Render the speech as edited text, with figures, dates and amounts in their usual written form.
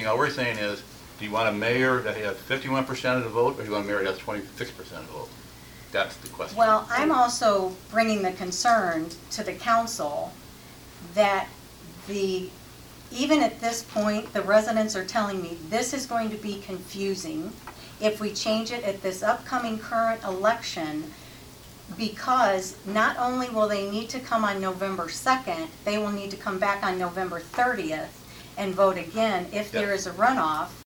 All we're saying is, do you want a mayor that has 51% of the vote, or do you want a mayor that has 26% of the vote? That's the question. Well, I'm also bringing the concern to the council that even at this point, the residents are telling me this is going to be confusing if we change it at this upcoming current election, because not only will they need to come on November 2nd, they will need to come back on November 30th and vote again if there is a runoff.